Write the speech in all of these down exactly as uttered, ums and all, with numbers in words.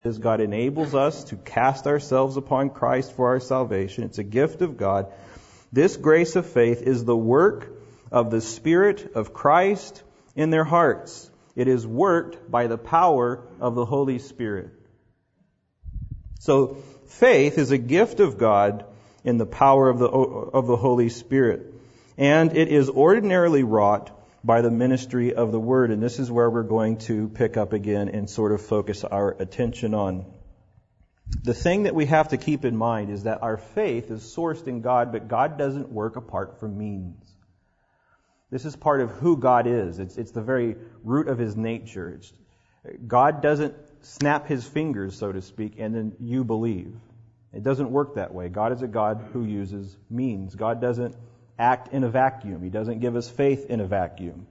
is God enables us to cast ourselves upon Christ for our salvation. It's a gift of God. This grace of faith is the work of the Spirit of Christ in their hearts. It is worked by the power of the Holy Spirit. So faith is a gift of God in the power of the of the Holy Spirit. And it is ordinarily wrought by the ministry of the Word. And this is where we're going to pick up again and sort of focus our attention on. The thing that we have to keep in mind is that our faith is sourced in God, but God doesn't work apart from means. This is part of who God is. It's, it's the very root of His nature. It's, God doesn't snap His fingers, so to speak, and then you believe. It doesn't work that way. God is a God who uses means. God doesn't act in a vacuum. He doesn't give us faith in a vacuum.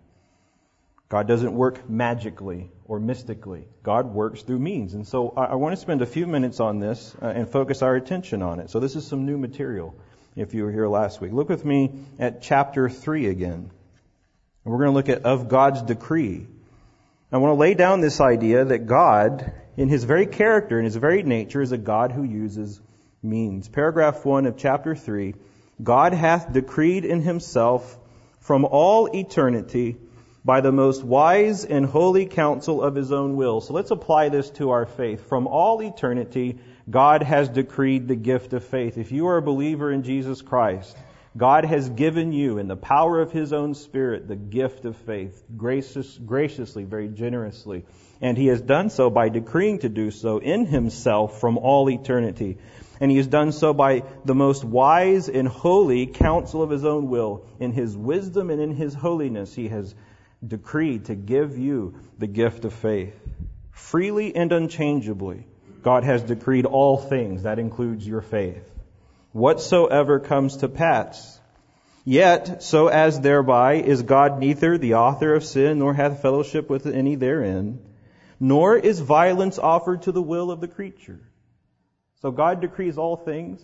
God doesn't work magically or mystically. God works through means. And so I, I want to spend a few minutes on this uh, and focus our attention on it. So this is some new material if you were here last week. Look with me at chapter three again. And we're going to look at of God's decree. I want to lay down this idea that God, in His very character, in His very nature, is a God who uses means. Paragraph one of chapter three. God hath decreed in Himself from all eternity by the most wise and holy counsel of His own will. So let's apply this to our faith. From all eternity, God has decreed the gift of faith. If you are a believer in Jesus Christ, God has given you, in the power of His own Spirit, the gift of faith, gracious, graciously, very generously. And He has done so by decreeing to do so in Himself from all eternity. And He has done so by the most wise and holy counsel of His own will. In His wisdom and in His holiness, He has decreed to give you the gift of faith. Freely and unchangeably, God has decreed all things. That includes your faith. Whatsoever comes to pass. Yet, so as thereby is God neither the author of sin, nor hath fellowship with any therein, nor is violence offered to the will of the creature. So God decrees all things.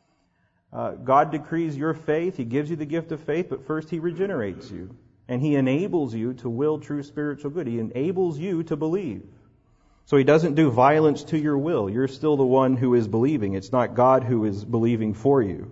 Uh, God decrees your faith. He gives you the gift of faith, but first He regenerates you. And He enables you to will true spiritual good. He enables you to believe. So He doesn't do violence to your will. You're still the one who is believing. It's not God who is believing for you.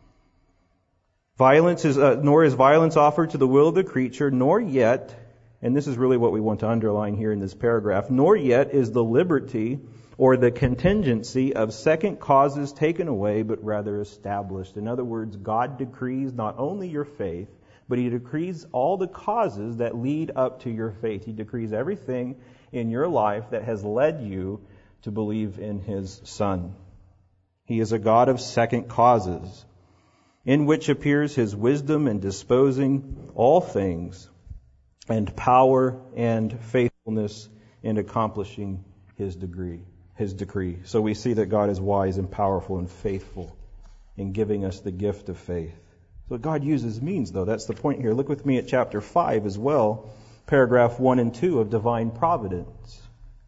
Violence is, uh, nor is violence offered to the will of the creature, nor yet, and this is really what we want to underline here in this paragraph, nor yet is the liberty or the contingency of second causes taken away, but rather established. In other words, God decrees not only your faith, but He decrees all the causes that lead up to your faith. He decrees everything in your life that has led you to believe in His Son. He is a God of second causes, in which appears His wisdom in disposing all things, and power and faithfulness in accomplishing His degree. His decree. So we see that God is wise and powerful and faithful in giving us the gift of faith. So God uses means, though. That's the point here. Look with me at chapter five as well, paragraph one and two of divine providence.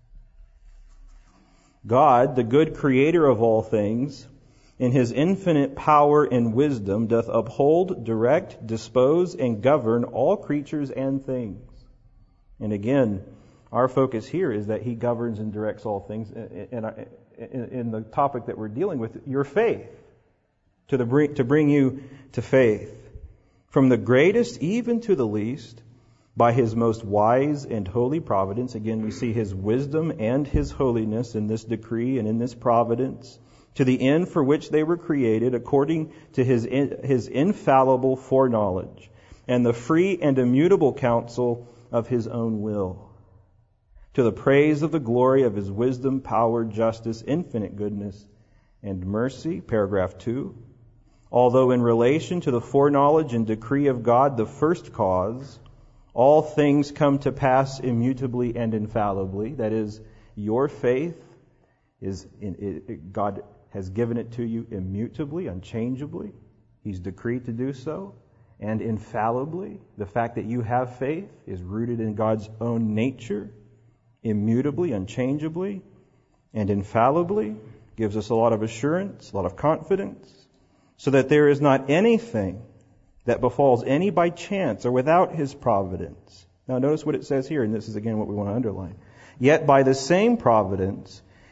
God, the good creator of all things, in His infinite power and wisdom, doth uphold, direct, dispose, and govern all creatures and things. And again, our focus here is that He governs and directs all things. In the topic that we're dealing with, your faith, to the to bring you to faith, from the greatest even to the least, by His most wise and holy providence. Again, we see His wisdom and His holiness in this decree and in this providence, to the end for which they were created, according to His His infallible foreknowledge, and the free and immutable counsel of His own will, to the praise of the glory of His wisdom, power, justice, infinite goodness, and mercy. Paragraph two. Although in relation to the foreknowledge and decree of God, the first cause, all things come to pass immutably and infallibly. That is, your faith is in, it, God has given it to you immutably, unchangeably. He's decreed to do so. And infallibly, the fact that you have faith is rooted in God's own nature. Immutably, unchangeably, and infallibly, gives us a lot of assurance, a lot of confidence, so that there is not anything that befalls any by chance or without His providence. Now notice what it says here, and this is again what we want to underline. Yet by the same providence,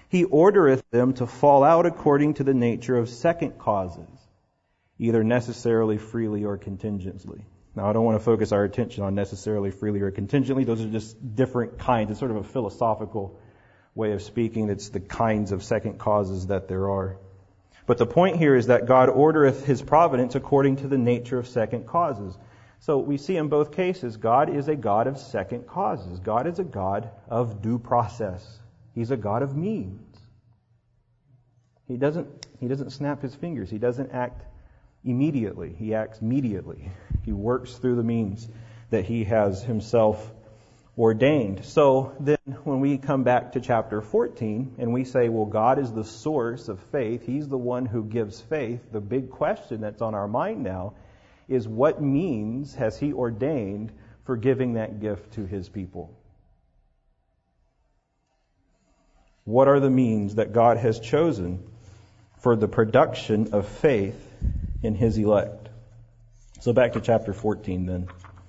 He ordereth them to fall out according to the nature of second causes, either necessarily, freely, or contingently. Now, I don't want to focus our attention on necessarily, freely, or contingently. Those are just different kinds. It's sort of a philosophical way of speaking. It's the kinds of second causes that there are. But the point here is that God ordereth His providence according to the nature of second causes. So we see in both cases, God is a God of second causes. God is a God of due process. He's a God of means. He doesn't, he doesn't snap His fingers. He doesn't act immediately. He acts mediately. He works through the means that He has Himself ordained. So then when we come back to chapter fourteen and we say, well, God is the source of faith. He's the one who gives faith. The big question that's on our mind now is, what means has He ordained for giving that gift to His people? What are the means that God has chosen for the production of faith in His elect? So back to chapter fourteen then.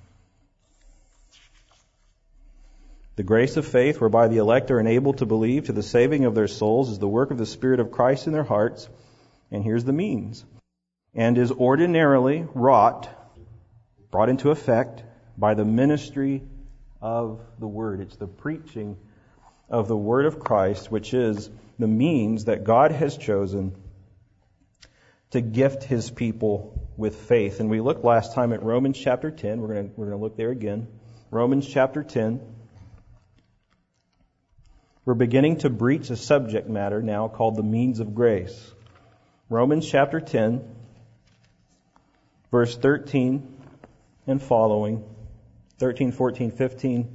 The grace of faith whereby the elect are enabled to believe to the saving of their souls is the work of the Spirit of Christ in their hearts. And here's the means. And is ordinarily wrought, brought into effect, by the ministry of the Word. It's the preaching of the Word of Christ, which is the means that God has chosen to gift His people with faith. And we looked last time at Romans chapter ten. We're going to, we're going to look there again. Romans chapter ten. We're beginning to breach a subject matter now called the means of grace. Romans chapter ten, verse thirteen and following, thirteen, fourteen, fifteen,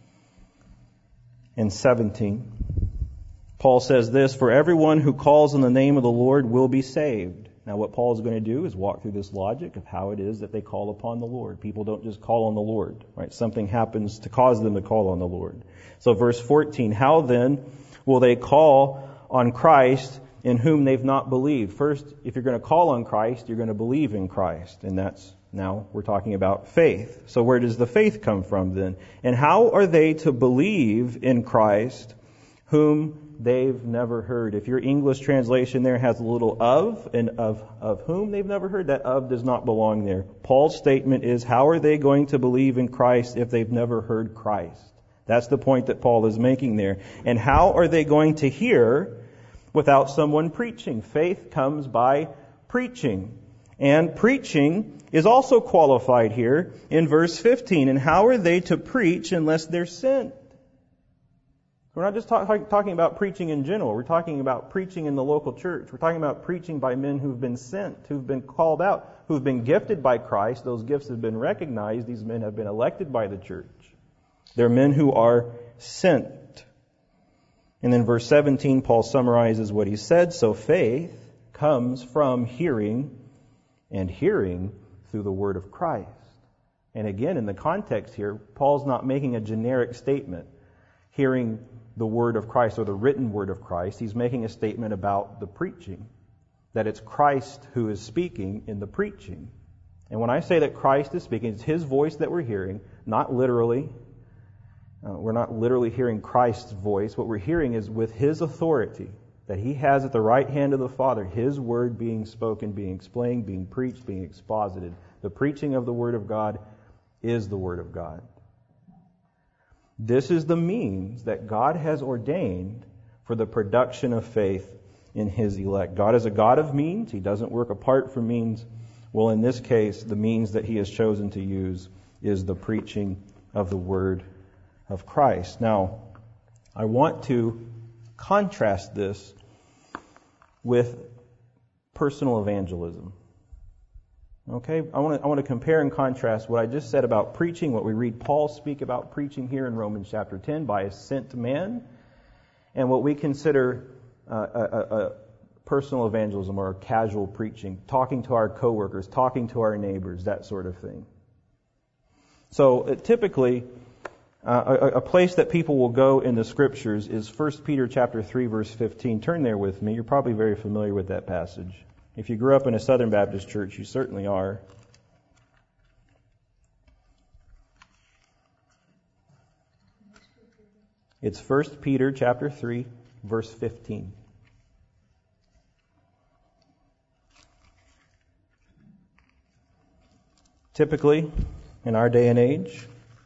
and seventeen. Paul says this, "For everyone who calls on the name of the Lord will be saved." Now what Paul is going to do is walk through this logic of how it is that they call upon the Lord. People don't just call on the Lord, right? Something happens to cause them to call on the Lord. So verse fourteen, "How then will they call on Christ in whom they've not believed?" First, if you're going to call on Christ, you're going to believe in Christ. And that's, now we're talking about faith. So where does the faith come from then? "And how are they to believe in Christ whom they've never heard?" If your English translation there has a little of, and of, of whom they've never heard, that of does not belong there. Paul's statement is, how are they going to believe in Christ if they've never heard Christ? That's the point that Paul is making there. And how are they going to hear without someone preaching? Faith comes by preaching. And preaching is also qualified here in verse fifteen. "And how are they to preach unless they're sent?" We're not just talk, talking about preaching in general. We're talking about preaching in the local church. We're talking about preaching by men who've been sent, who've been called out, who've been gifted by Christ. Those gifts have been recognized. These men have been elected by the church. They're men who are sent. And then verse seventeen, Paul summarizes what he said. So faith comes from hearing, and hearing through the word of Christ. And again, in the context here, Paul's not making a generic statement, hearing the word of Christ or the written word of Christ. He's making a statement about the preaching, that it's Christ who is speaking in the preaching. And when I say that Christ is speaking, it's His voice that we're hearing, not literally. Uh, we're not literally hearing Christ's voice. What we're hearing is with His authority that He has at the right hand of the Father, His word being spoken, being explained, being preached, being exposited. The preaching of the Word of God is the Word of God. This is the means that God has ordained for the production of faith in His elect. God is a God of means. He doesn't work apart from means. Well, in this case, the means that He has chosen to use is the preaching of the Word of Christ. Now, I want to contrast this with personal evangelism. Okay, I want to I want to compare and contrast what I just said about preaching, what we read Paul speak about preaching here in Romans chapter ten by a sent man, and what we consider uh, a, a, a personal evangelism or casual preaching, talking to our coworkers, talking to our neighbors, that sort of thing. So uh, typically, uh, a, a place that people will go in the Scriptures is First Peter chapter three, verse fifteen. Turn there with me. You're probably very familiar with that passage. If you grew up in a Southern Baptist church, you certainly are. It's First Peter chapter three, verse fifteen. Typically, in our day and age,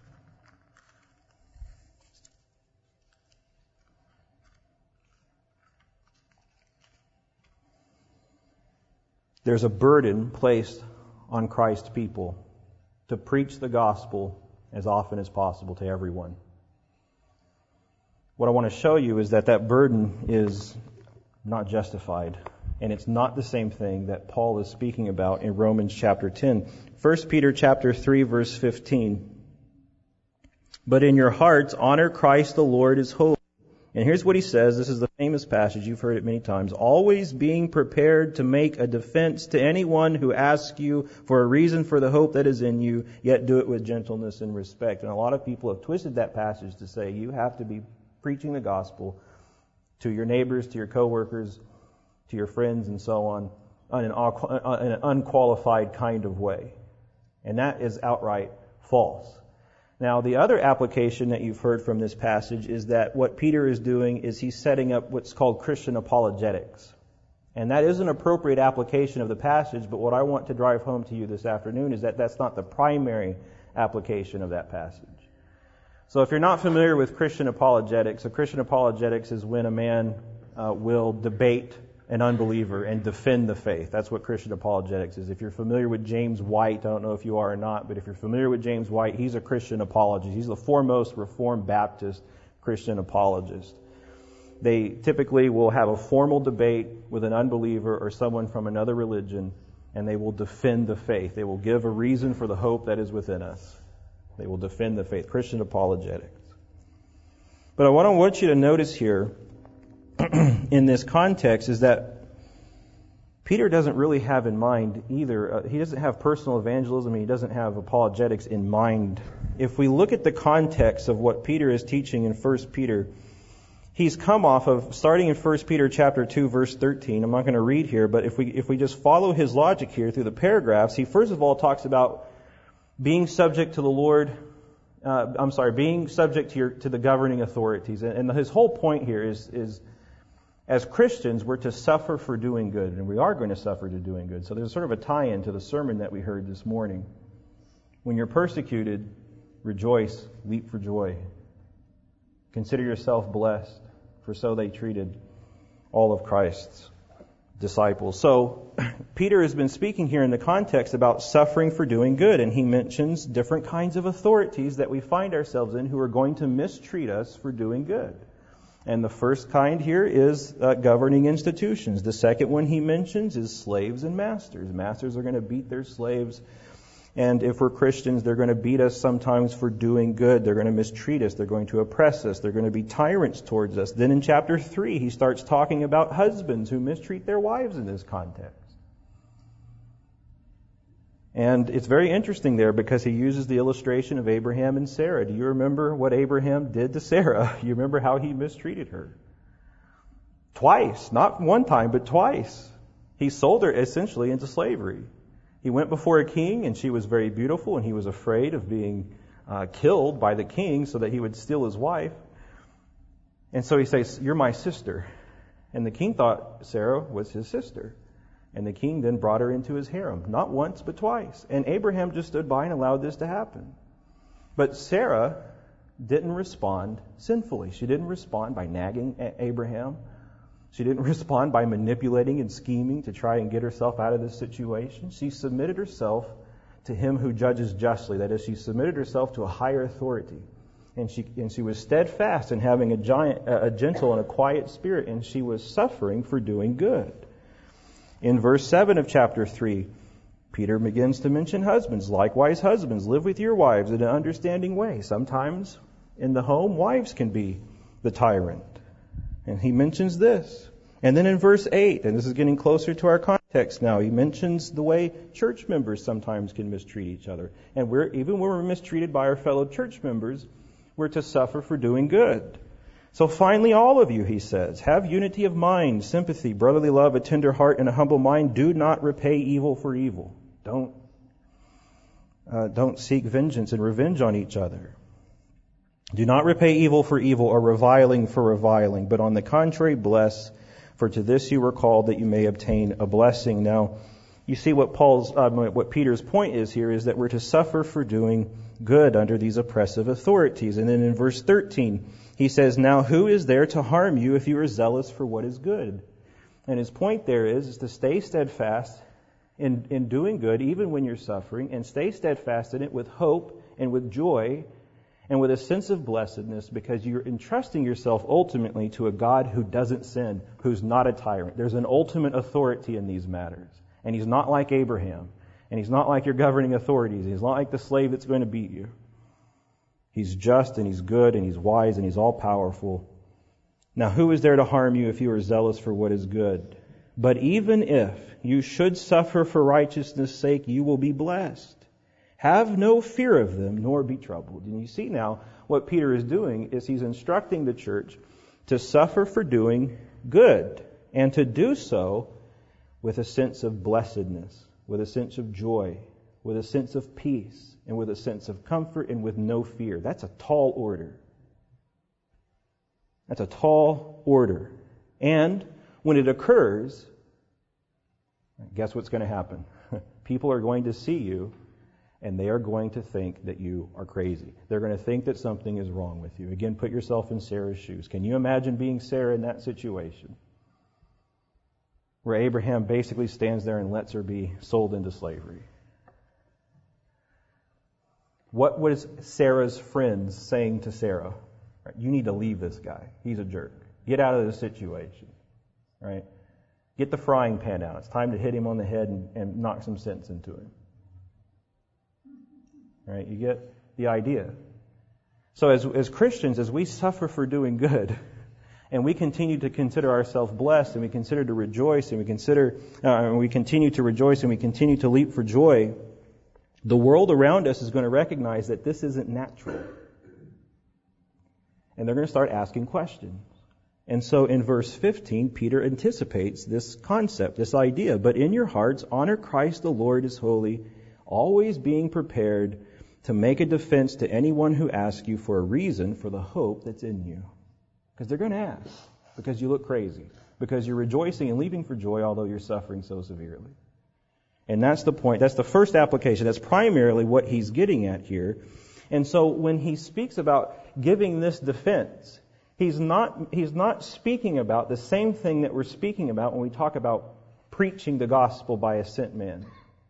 there's a burden placed on Christ's people to preach the gospel as often as possible to everyone. What I want to show you is that that burden is not justified, and it's not the same thing that Paul is speaking about in Romans chapter ten. First Peter chapter three, verse fifteen. But in your hearts honor Christ the Lord as holy. And here's what he says. This is the famous passage. You've heard it many times. Always being prepared to make a defense to anyone who asks you for a reason for the hope that is in you, yet do it with gentleness and respect. And a lot of people have twisted that passage to say you have to be preaching the gospel to your neighbors, to your coworkers, to your friends, and so on, in an, in an unqualified kind of way. And that is outright false. Now, the other application that you've heard from this passage is that what Peter is doing is he's setting up what's called Christian apologetics. And that is an appropriate application of the passage, but what I want to drive home to you this afternoon is that that's not the primary application of that passage. So if you're not familiar with Christian apologetics, a Christian apologetics is when a man uh, will debate an unbeliever and defend the faith. That's what Christian apologetics is. If you're familiar with James White, I don't know if you are or not, but if you're familiar with James White, he's a Christian apologist. He's the foremost Reformed Baptist Christian apologist. They typically will have a formal debate with an unbeliever or someone from another religion, and they will defend the faith. They will give a reason for the hope that is within us. They will defend the faith. Christian apologetics. But what I want you to notice here in this context is that Peter doesn't really have in mind either. Uh, he doesn't have personal evangelism, and he doesn't have apologetics in mind. If we look at the context of what Peter is teaching in First Peter, he's come off of, starting in First Peter chapter two, verse thirteen. I'm not going to read here, but if we if we just follow his logic here through the paragraphs, he first of all talks about being subject to the Lord. Uh, I'm sorry, being subject to your to the governing authorities, and, and his whole point here is is. As Christians, we're to suffer for doing good, and we are going to suffer to doing good. So there's sort of a tie-in to the sermon that we heard this morning. When you're persecuted, rejoice, leap for joy. Consider yourself blessed, for so they treated all of Christ's disciples. So Peter has been speaking here in the context about suffering for doing good, and he mentions different kinds of authorities that we find ourselves in who are going to mistreat us for doing good. And the first kind here is uh, governing institutions. The second one he mentions is slaves and masters. Masters are going to beat their slaves. And if we're Christians, they're going to beat us sometimes for doing good. They're going to mistreat us. They're going to oppress us. They're going to be tyrants towards us. Then in chapter three, he starts talking about husbands who mistreat their wives in this context. And it's very interesting there because he uses the illustration of Abraham and Sarah. Do you remember what Abraham did to Sarah? You remember how he mistreated her? Twice. Not one time, but twice. He sold her essentially into slavery. He went before a king, and she was very beautiful, and he was afraid of being uh, killed by the king so that he would steal his wife. And so he says, "You're my sister." And the king thought Sarah was his sister. And the king then brought her into his harem, not once, but twice. And Abraham just stood by and allowed this to happen. But Sarah didn't respond sinfully. She didn't respond by nagging at Abraham. She didn't respond by manipulating and scheming to try and get herself out of this situation. She submitted herself to him who judges justly. That is, she submitted herself to a higher authority. And she and she was steadfast in having a giant, a gentle and a quiet spirit, and she was suffering for doing good. In verse seven of chapter three, Peter begins to mention husbands. Likewise, husbands, live with your wives in an understanding way. Sometimes in the home, wives can be the tyrant. And he mentions this. And then in verse eight, and this is getting closer to our context now, he mentions the way church members sometimes can mistreat each other. And we're even when we're mistreated by our fellow church members, we're to suffer for doing good. So finally, all of you, he says, have unity of mind, sympathy, brotherly love, a tender heart, and a humble mind. Do not repay evil for evil. Don't, uh, don't seek vengeance and revenge on each other. Do not repay evil for evil or reviling for reviling, but on the contrary bless, for to this you were called, that you may obtain a blessing. Now, you see what Paul's, uh, what Peter's point is here is that we're to suffer for doing good under these oppressive authorities. And then in verse thirteen, he says, "Now who is there to harm you if you are zealous for what is good?" And his point there is, is to stay steadfast in, in doing good, even when you're suffering, and stay steadfast in it with hope and with joy and with a sense of blessedness, because you're entrusting yourself ultimately to a God who doesn't sin, who's not a tyrant. There's an ultimate authority in these matters. And he's not like Abraham. And he's not like your governing authorities. He's not like the slave that's going to beat you. He's just and he's good and he's wise and he's all-powerful. Now, who is there to harm you if you are zealous for what is good? But even if you should suffer for righteousness' sake, you will be blessed. Have no fear of them, nor be troubled. And you see now what Peter is doing is he's instructing the church to suffer for doing good, and to do so with a sense of blessedness, with a sense of joy, with a sense of peace, and with a sense of comfort, and with no fear. That's a tall order. That's a tall order. And when it occurs, guess what's going to happen? People are going to see you, and they are going to think that you are crazy. They're going to think that something is wrong with you. Again, put yourself in Sarah's shoes. Can you imagine being Sarah in that situation, where Abraham basically stands there and lets her be sold into slavery? What was Sarah's friends saying to Sarah? Right, you need to leave this guy. He's a jerk. Get out of this situation. Right? Get the frying pan out. It's time to hit him on the head and, and knock some sense into him. Right? You get the idea. So as, as Christians, as we suffer for doing good, and we continue to consider ourselves blessed, and we consider to rejoice, and we consider, uh, and we continue to rejoice, and we continue to leap for joy, the world around us is going to recognize that this isn't natural. And they're going to start asking questions. And so in verse fifteen, Peter anticipates this concept, this idea. But in your hearts, honor Christ the Lord as holy, always being prepared to make a defense to anyone who asks you for a reason for the hope that's in you. Because they're going to ask. Because you look crazy. Because you're rejoicing and leaping for joy, although you're suffering so severely. And that's the point. That's the first application. That's primarily what he's getting at here. And so when he speaks about giving this defense, he's not, he's not speaking about the same thing that we're speaking about when we talk about preaching the gospel by a sent man.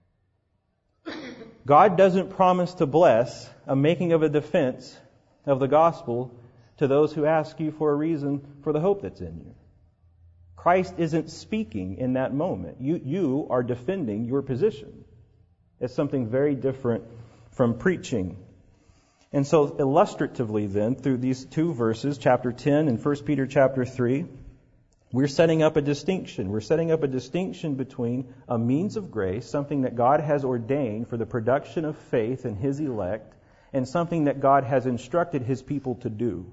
God doesn't promise to bless a making of a defense of the gospel to those who ask you for a reason for the hope that's in you. Christ isn't speaking in that moment. You, you are defending your position. It's something very different from preaching. And so illustratively then, through these two verses, chapter ten and First Peter chapter three, we're setting up a distinction. We're setting up a distinction between a means of grace, something that God has ordained for the production of faith in His elect, and something that God has instructed His people to do.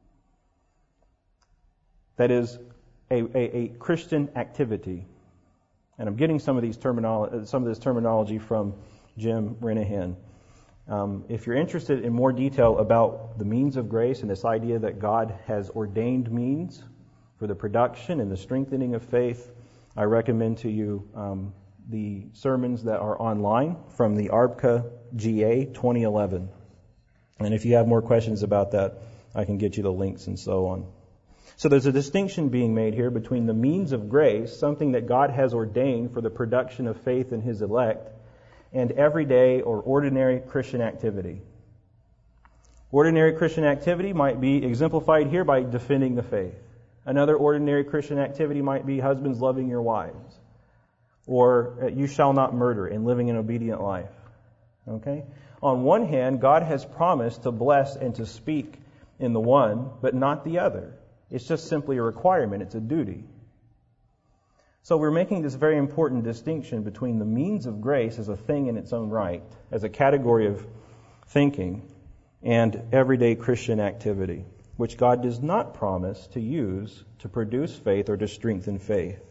That is a, a, a Christian activity. And I'm getting some of these terminolo- some of this terminology from Jim Renahan. Um, if you're interested in more detail about the means of grace and this idea that God has ordained means for the production and the strengthening of faith, I recommend to you um, the sermons that are online from the A R B C A G A twenty eleven. And if you have more questions about that, I can get you the links and so on. So there's a distinction being made here between the means of grace, something that God has ordained for the production of faith in His elect, and everyday or ordinary Christian activity. Ordinary Christian activity might be exemplified here by defending the faith. Another ordinary Christian activity might be husbands loving your wives, or uh, you shall not murder, and living an obedient life. Okay? On one hand, God has promised to bless and to speak in the one, but not the other. It's just simply a requirement. It's a duty. So we're making this very important distinction between the means of grace as a thing in its own right, as a category of thinking, and everyday Christian activity, which God does not promise to use to produce faith or to strengthen faith.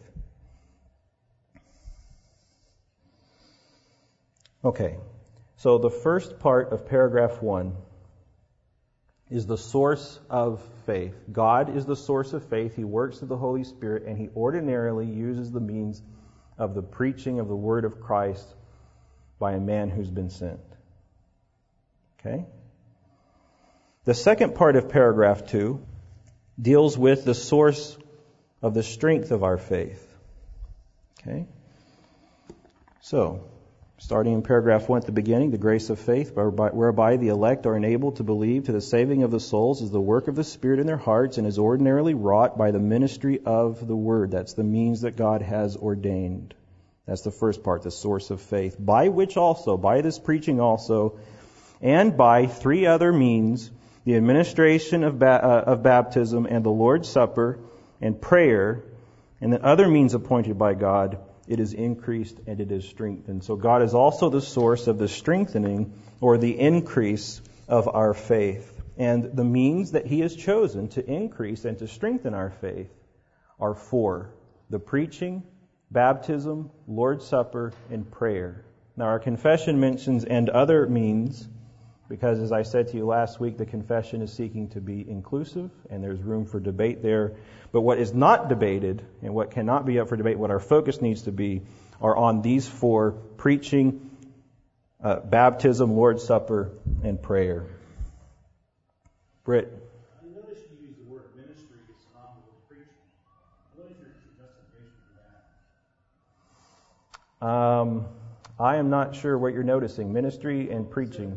Okay, so the first part of paragraph one is the source of faith. God is the source of faith. He works through the Holy Spirit, and He ordinarily uses the means of the preaching of the Word of Christ by a man who's been sent. Okay? The second part of paragraph two deals with the source of the strength of our faith. Okay? So, starting in paragraph one at the beginning, the grace of faith whereby, whereby the elect are enabled to believe to the saving of the souls is the work of the Spirit in their hearts and is ordinarily wrought by the ministry of the Word. That's the means that God has ordained. That's the first part, the source of faith. By which also, by this preaching also, and by three other means, the administration of, ba- uh, of baptism and the Lord's Supper and prayer, and the other means appointed by God, it is increased and it is strengthened. So God is also the source of the strengthening or the increase of our faith. And the means that He has chosen to increase and to strengthen our faith are four: the preaching, baptism, Lord's Supper, and prayer. Now our confession mentions and other means, because as I said to you last week, the confession is seeking to be inclusive, and there's room for debate there. But what is not debated, and what cannot be up for debate, what our focus needs to be, are on these four: preaching, uh, baptism, Lord's Supper, and prayer. Britt. I notice you use the word ministry as synonymous with preaching. What is your justification for that? Um, I am not sure what you're noticing. Ministry and preaching.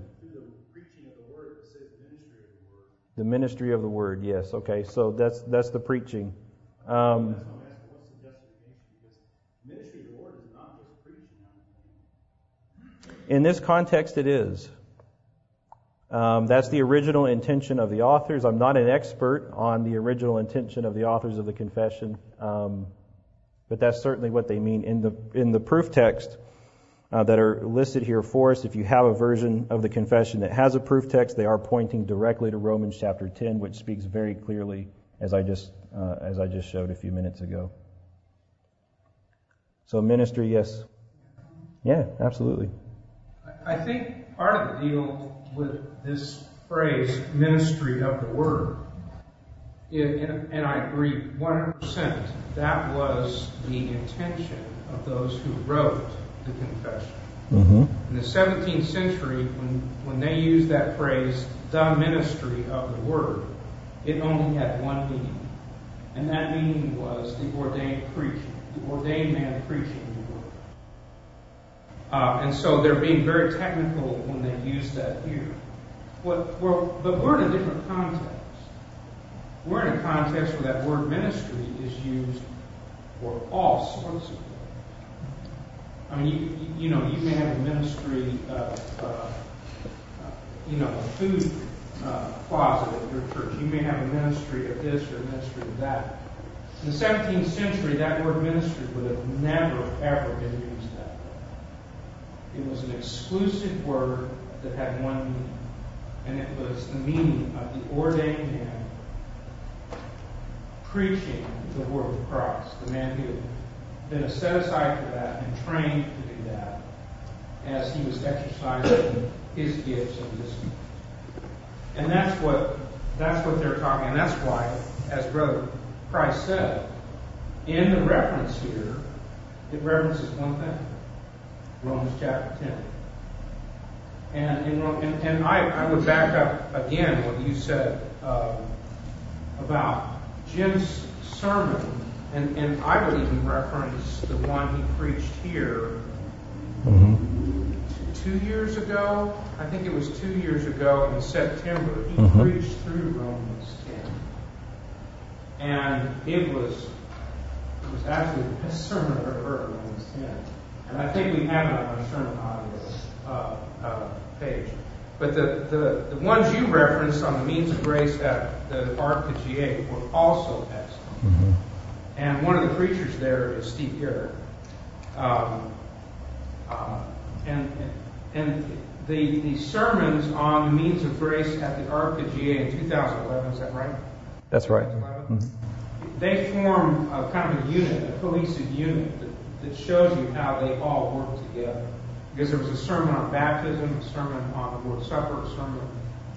The ministry of the Word, yes. Okay, so that's that's the preaching. Um, What's the justification? Because ministry of the Word is not just preaching. In this context, it is. Um, that's the original intention of the authors. I'm not an expert on the original intention of the authors of the confession, um, but that's certainly what they mean in the in the proof text. Uh, that are listed here for us. If you have a version of the confession that has a proof text, they are pointing directly to Romans chapter ten, which speaks very clearly, as I just uh, as I just showed a few minutes ago. So ministry, yes, yeah, absolutely. I think part of the deal with this phrase, ministry of the Word, it, and, and I agree one hundred percent, that was the intention of those who wrote the confession. Mm-hmm. In the seventeenth century, when, when they used that phrase, the ministry of the Word, it only had one meaning. And that meaning was the ordained preaching, the ordained man preaching the Word. Uh, and so they're being very technical when they use that here. What, we're, but we're in a different context. We're in a context where that word ministry is used for all sorts of things. I mean, you, you know, you may have a ministry of, uh, uh, you know, a food uh, closet at your church. You may have a ministry of this or a ministry of that. In the seventeenth century, that word ministry would have never, ever been used that way. It was an exclusive word that had one meaning, and it was the meaning of the ordained man preaching the word of Christ, the man who had been set aside for that and trained to do that as he was exercising his gifts and discipline. And that's what that's what they're talking, and that's why, as Brother Price said, in the reference here, it references one thing, Romans chapter ten. And in, and, and I, I would back up again what you said um, about Jim's sermon. And, and I would even reference the one he preached here Mm-hmm. t- two years ago. I think it was two years ago in September. He Mm-hmm. preached through Romans ten. And it was it was actually the best sermon I've ever heard on Romans ten. And I think we have it on our sermon audio uh, uh, page. But the, the, the ones you referenced on the means of grace at the R P G A were also excellent. Mm-hmm. And one of the preachers there is Steve Garrett. Um, uh, and and the the sermons on the means of grace at the R P G A in two thousand eleven, is that right? That's right. Mm-hmm. They form a kind of a unit, a cohesive unit that, that shows you how they all work together. Because there was a sermon on baptism, a sermon on the Lord's Supper, a sermon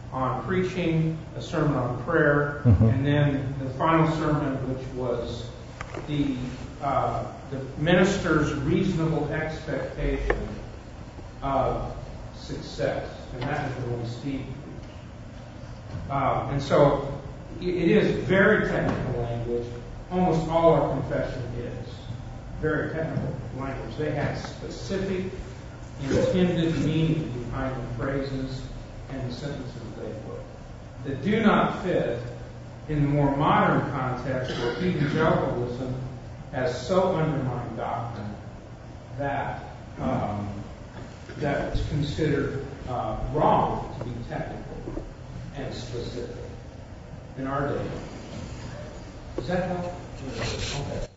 on preaching, a sermon on prayer, Mm-hmm. and then the final sermon, which was the uh, the minister's reasonable expectation of success, and that is the one Steve preached. Uh, and so it is very technical language. Almost all our confession is very technical language. They have specific intended meaning behind the phrases and the sentences they put that do not fit in the more modern context where evangelicalism has so undermined doctrine that um, that it's considered uh, wrong to be technical and specific in our day. Does that help? Okay.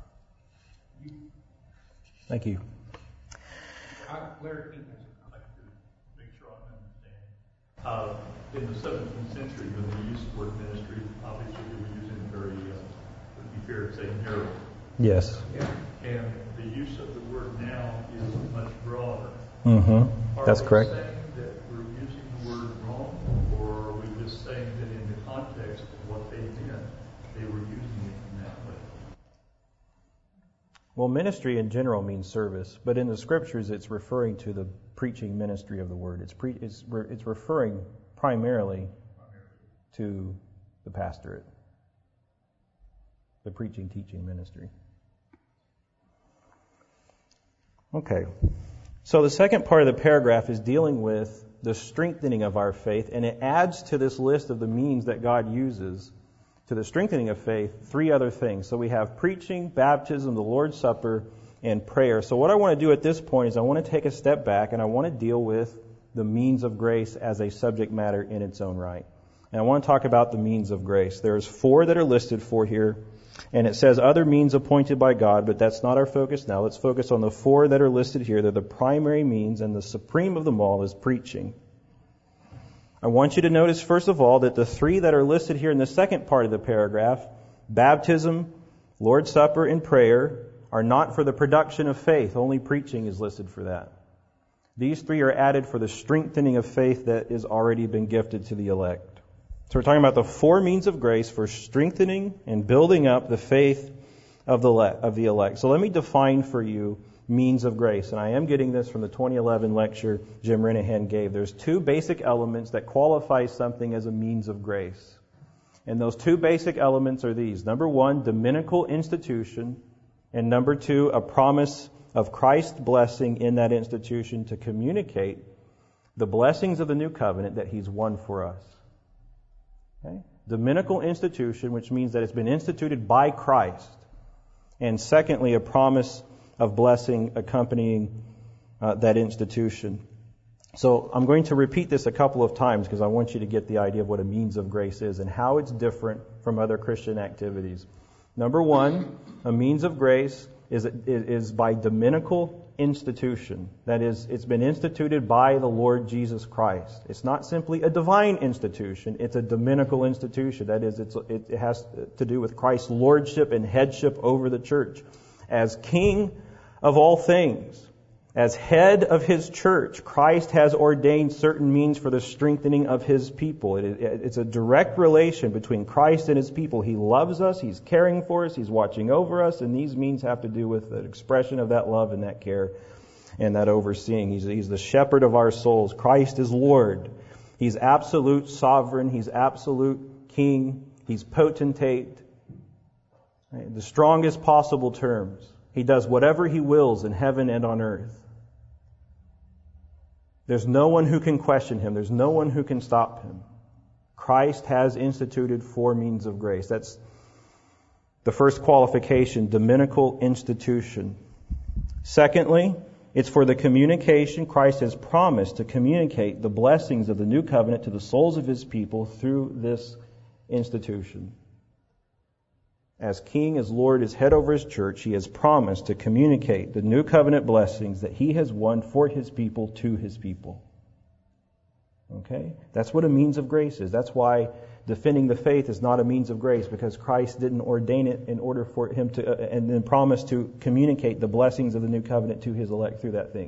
Thank you. Uh, Larry Keaton. I'd like to make sure I understand. Uh, in the seventeenth century, when they used the word ministry, obviously they were using it very, uh, would be fair to say, narrow. Yes. Yeah. And the use of the word now is much broader. Mm-hmm. That's Are we correct. saying that we're using the word wrong, or are we just saying that in the context of what they meant, they were using it in that way? Well, ministry in general means service, but in the scriptures it's referring to the preaching ministry of the word. It's pre- it's, re- it's referring primarily to the pastorate, the preaching, teaching ministry. Okay. So the second part of the paragraph is dealing with the strengthening of our faith, and it adds to this list of the means that God uses to the strengthening of faith three other things. So we have preaching, baptism, the Lord's Supper, and prayer. So what I want to do at this point is I want to take a step back and I want to deal with the means of grace as a subject matter in its own right. And I want to talk about the means of grace. There's four that are listed for here, and it says other means appointed by God, but that's not our focus now. Let's focus on the four that are listed here. They're the primary means, and the supreme of them all is preaching. I want you to notice, first of all, that the three that are listed here in the second part of the paragraph, baptism, Lord's Supper, and prayer, are not for the production of faith. Only preaching is listed for that. These three are added for the strengthening of faith that has already been gifted to the elect. So we're talking about the four means of grace for strengthening and building up the faith of the le- of the elect. So let me define for you means of grace. And I am getting this from the twenty eleven lecture Jim Renahan gave. There's two basic elements that qualify something as a means of grace. And those two basic elements are these. Number one, dominical institution. And number two, a promise of Christ's blessing in that institution to communicate the blessings of the new covenant that He's won for us. Okay? Dominical institution, which means that it's been instituted by Christ. And secondly, a promise of blessing accompanying uh, that institution. So I'm going to repeat this a couple of times because I want you to get the idea of what a means of grace is and how it's different from other Christian activities. Number one, a means of grace is, is by dominical institution. That is, it's been instituted by the Lord Jesus Christ. It's not simply a divine institution, it's a dominical institution. That is, it's, it has to do with Christ's lordship and headship over the church. As King of all things, as head of His church, Christ has ordained certain means for the strengthening of His people. It, it, it's a direct relation between Christ and His people. He loves us, He's caring for us, He's watching over us, and these means have to do with the expression of that love and that care and that overseeing. He's, he's the shepherd of our souls. Christ is Lord. He's absolute sovereign. He's absolute king. He's potentate. Right? The strongest possible terms. He does whatever He wills in heaven and on earth. There's no one who can question Him. There's no one who can stop Him. Christ has instituted four means of grace. That's the first qualification, dominical institution. Secondly, it's for the communication. Christ has promised to communicate the blessings of the new covenant to the souls of His people through this institution. As King, as Lord, as head over His church, He has promised to communicate the new covenant blessings that He has won for His people to His people. Okay? That's what a means of grace is. That's why defending the faith is not a means of grace, because Christ didn't ordain it in order for Him to, uh, and then promise to communicate the blessings of the new covenant to His elect through that thing.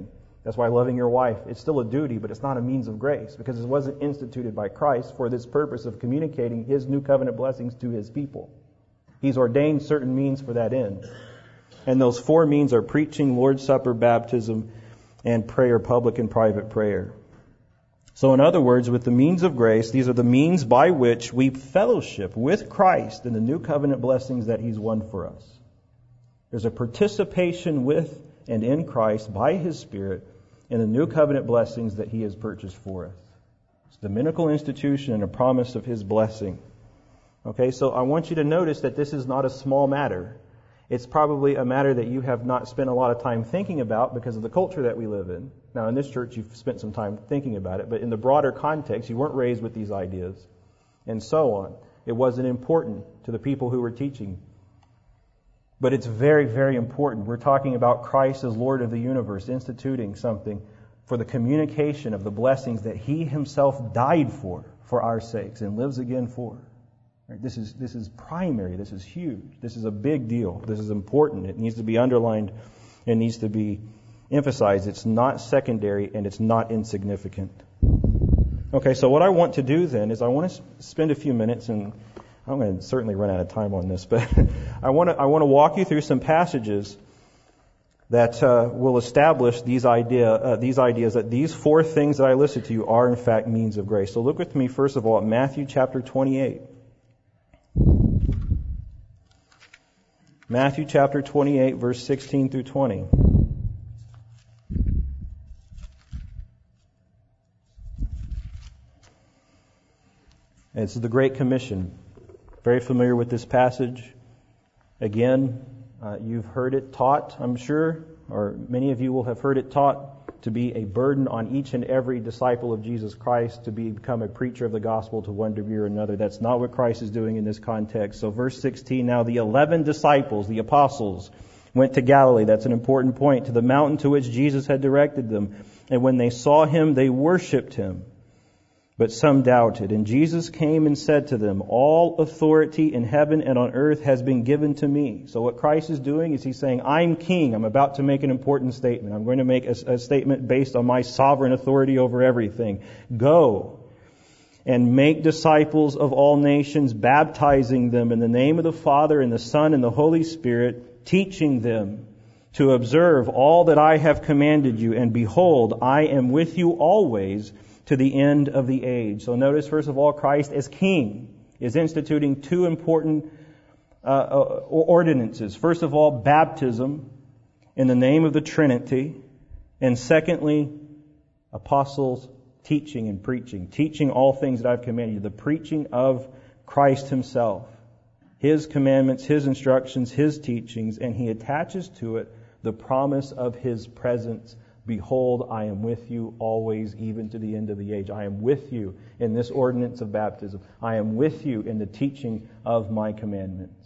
That's why loving your wife, it's still a duty, but it's not a means of grace, because it wasn't instituted by Christ for this purpose of communicating His new covenant blessings to His people. He's ordained certain means for that end. And those four means are preaching, Lord's Supper, baptism, and prayer, public and private prayer. So in other words, with the means of grace, these are the means by which we fellowship with Christ in the new covenant blessings that He's won for us. There's a participation with and in Christ by His Spirit in the new covenant blessings that He has purchased for us. It's the dominical institution and a promise of His blessing. Okay, so I want you to notice that this is not a small matter. It's probably a matter that you have not spent a lot of time thinking about because of the culture that we live in. Now, in this church, you've spent some time thinking about it, but in the broader context, you weren't raised with these ideas, and so on. It wasn't important to the people who were teaching. But it's very, very important. We're talking about Christ as Lord of the universe, instituting something for the communication of the blessings that He Himself died for, for our sakes, and lives again for. Right? This is this is primary. This is huge. This is a big deal. This is important. It needs to be underlined. It needs to be emphasized. It's not secondary and it's not insignificant. Okay, so what I want to do then is I want to spend a few minutes, and I'm going to certainly run out of time on this, but I want to I want to walk you through some passages that uh, will establish these idea uh, these ideas that these four things that I listed to you are in fact means of grace. So look with me first of all at Matthew chapter twenty-eight. Matthew chapter twenty-eight, verse sixteen through twenty. It's the Great Commission. Very familiar with this passage. Again, uh, you've heard it taught, I'm sure, or many of you will have heard it taught to be a burden on each and every disciple of Jesus Christ to be, become a preacher of the gospel to one degree or another. That's not what Christ is doing in this context. So verse sixteen, now the eleven disciples, the apostles, went to Galilee. That's an important point. To the mountain to which Jesus had directed them. And when they saw Him, they worshipped Him. But some doubted. And Jesus came and said to them, all authority in heaven and on earth has been given to me. So what Christ is doing is He's saying, I'm king. I'm about to make an important statement. I'm going to make a, a statement based on my sovereign authority over everything. Go and make disciples of all nations, baptizing them in the name of the Father and the Son and the Holy Spirit, teaching them to observe all that I have commanded you. And behold, I am with you always to the end of the age. So notice, first of all, Christ as King is instituting two important uh, uh, ordinances. First of all, baptism in the name of the Trinity. And secondly, apostles teaching and preaching. Teaching all things that I've commanded you. The preaching of Christ Himself. His commandments, His instructions, His teachings. And He attaches to it the promise of His presence. Behold, I am with you always, even to the end of the age. I am with you in this ordinance of baptism. I am with you in the teaching of my commandments.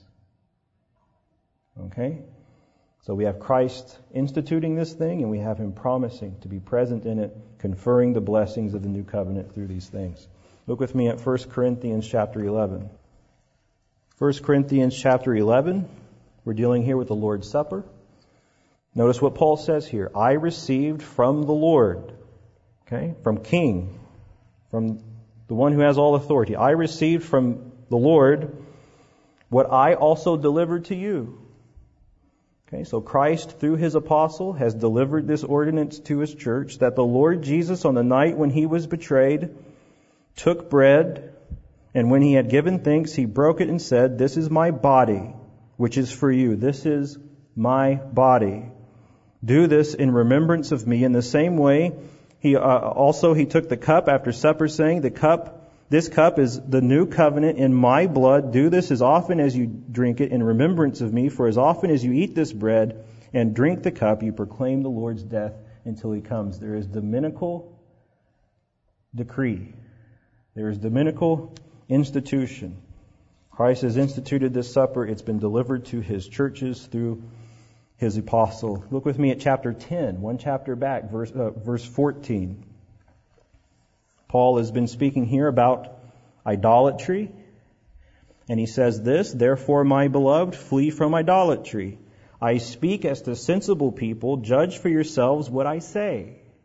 Okay? So we have Christ instituting this thing, and we have Him promising to be present in it, conferring the blessings of the new covenant through these things. Look with me at First Corinthians chapter eleven. First Corinthians chapter eleven, we're dealing here with the Lord's Supper. Notice what Paul says here. I received from the Lord, okay, from King, from the one who has all authority. I received from the Lord what I also delivered to you. Okay, so Christ, through His apostle, has delivered this ordinance to His church, that the Lord Jesus, on the night when He was betrayed, took bread, and when He had given thanks, He broke it and said, this is my body, which is for you. This is my body. Do this in remembrance of me. In the same way, he uh, also he took the cup after supper, saying, "The cup, this cup is the new covenant in my blood. Do this as often as you drink it in remembrance of me. For as often as you eat this bread and drink the cup, you proclaim the Lord's death until He comes." There is dominical decree. There is dominical institution. Christ has instituted this supper. It's been delivered to His churches through His apostle. Look with me at chapter ten, one chapter back, verse, uh, verse fourteen. Paul has been speaking here about idolatry. And he says this, "Therefore, my beloved, flee from idolatry. I speak as to sensible people. Judge for yourselves what I say."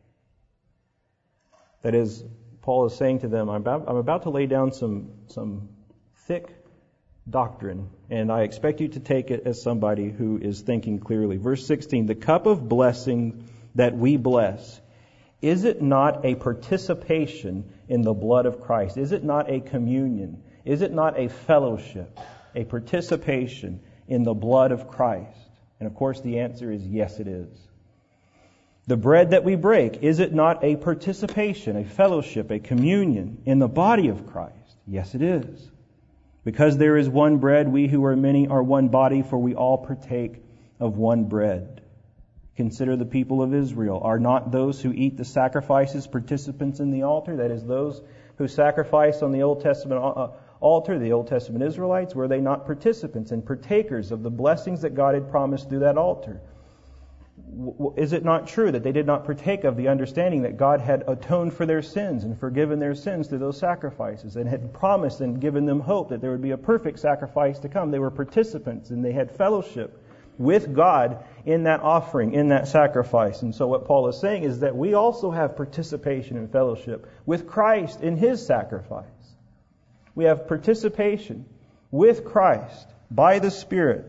That is, Paul is saying to them, I'm about, I'm about to lay down some, some thick doctrine, and I expect you to take it as somebody who is thinking clearly. Verse sixteen, the cup of blessing that we bless, is it not a participation in the blood of Christ? Is it not a communion? Is it not a fellowship, a participation in the blood of Christ? And of course the answer is yes, it is. The bread that we break, is it not a participation, a fellowship, a communion in the body of Christ? Yes, it is. Because there is one bread, we who are many are one body, for we all partake of one bread. Consider the people of Israel. Are not those who eat the sacrifices participants in the altar? That is, those who sacrifice on the Old Testament altar, the Old Testament Israelites, were they not participants and partakers of the blessings that God had promised through that altar? Is it not true that they did not partake of the understanding that God had atoned for their sins and forgiven their sins through those sacrifices, and had promised and given them hope that there would be a perfect sacrifice to come? They were participants, and they had fellowship with God in that offering, in that sacrifice. And so what Paul is saying is that we also have participation and fellowship with Christ in His sacrifice. We have participation with Christ by the Spirit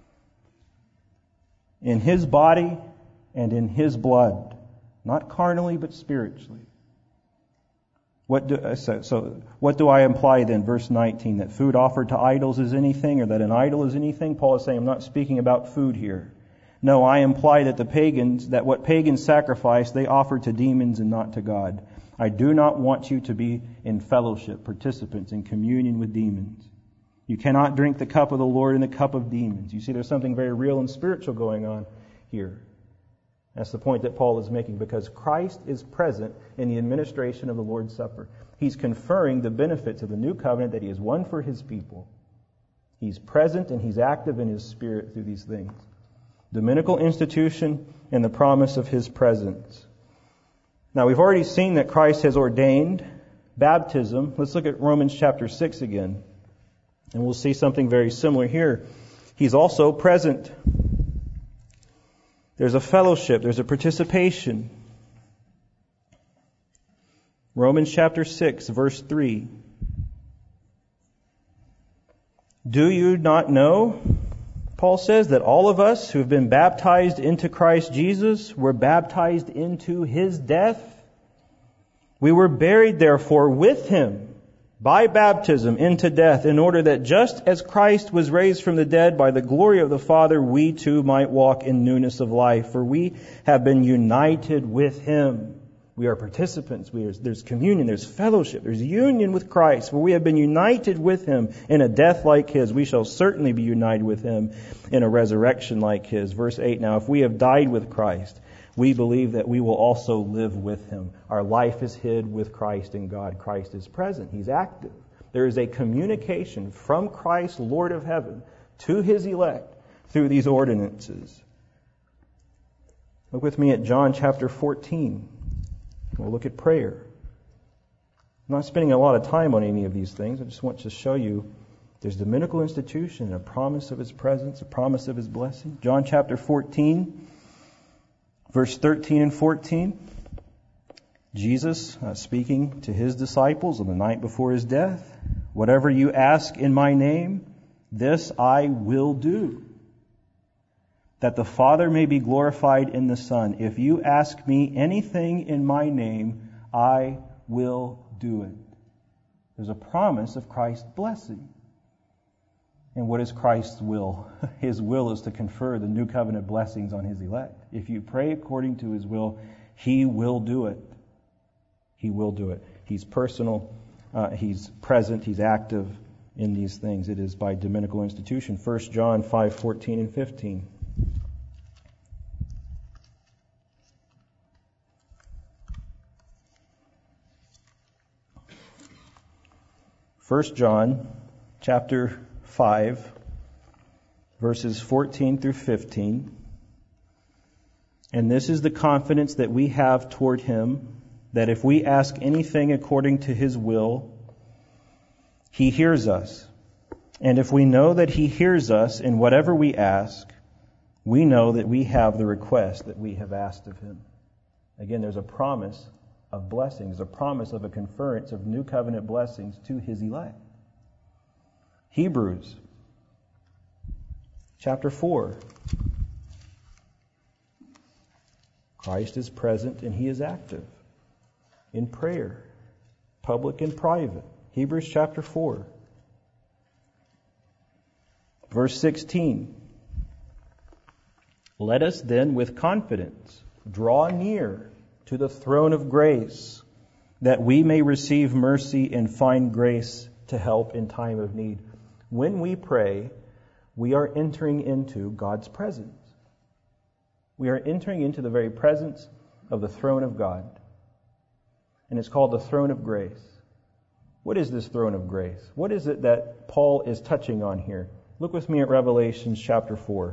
in His body and in His blood, not carnally but spiritually. What do, so, so what do I imply then? Verse nineteen, that food offered to idols is anything, or that an idol is anything? Paul is saying, I'm not speaking about food here. No, I imply that the pagans, that what pagans sacrifice, they offer to demons and not to God. I do not want you to be in fellowship, participants in communion with demons. You cannot drink the cup of the Lord and the cup of demons. You see, there's something very real and spiritual going on here. That's the point that Paul is making, because Christ is present in the administration of the Lord's Supper. He's conferring the benefits of the new covenant that He has won for His people. He's present and He's active in His Spirit through these things. Dominical institution and the promise of His presence. Now, we've already seen that Christ has ordained baptism. Let's look at Romans chapter six again. And we'll see something very similar here. He's also present. There's a fellowship. There's a participation. Romans chapter six, verse three. Do you not know, Paul says, that all of us who have been baptized into Christ Jesus were baptized into His death? We were buried, therefore, with Him by baptism into death, in order that just as Christ was raised from the dead by the glory of the Father, we too might walk in newness of life. For we have been united with Him. We are participants. We are, there's communion, there's fellowship, there's union with Christ. For we have been united with Him in a death like His. We shall certainly be united with Him in a resurrection like His. Verse eight, now if we have died with Christ, we believe that we will also live with Him. Our life is hid with Christ in God. Christ is present. He's active. There is a communication from Christ, Lord of heaven, to His elect through these ordinances. Look with me at John chapter fourteen. We'll look at prayer. I'm not spending a lot of time on any of these things. I just want to show you there's dominical institution and a promise of His presence, a promise of His blessing. John chapter fourteen. Verse thirteen and fourteen, Jesus uh, speaking to His disciples on the night before His death, whatever you ask in my name, this I will do, that the Father may be glorified in the Son. If you ask me anything in my name, I will do it. There's a promise of Christ's blessing. And what is Christ's will? His will is to confer the new covenant blessings on His elect. If you pray according to His will, He will do it. He will do it. He's personal. Uh, he's present. He's active in these things. It is by dominical institution. First John five, fourteen and fifteen. First John chapter five, verses fourteen through fifteen. And this is the confidence that we have toward Him, that if we ask anything according to His will, He hears us. And if we know that He hears us in whatever we ask, we know that we have the request that we have asked of Him. Again, there's a promise of blessings, a promise of a conference of new covenant blessings to His elect. Hebrews chapter four. Christ is present and He is active in prayer, public and private. Hebrews chapter four. Verse sixteen. Let us then with confidence draw near to the throne of grace, that we may receive mercy and find grace to help in time of need. When we pray, we are entering into God's presence. We are entering into the very presence of the throne of God. And it's called the throne of grace. What is this throne of grace? What is it that Paul is touching on here? Look with me at Revelation chapter four.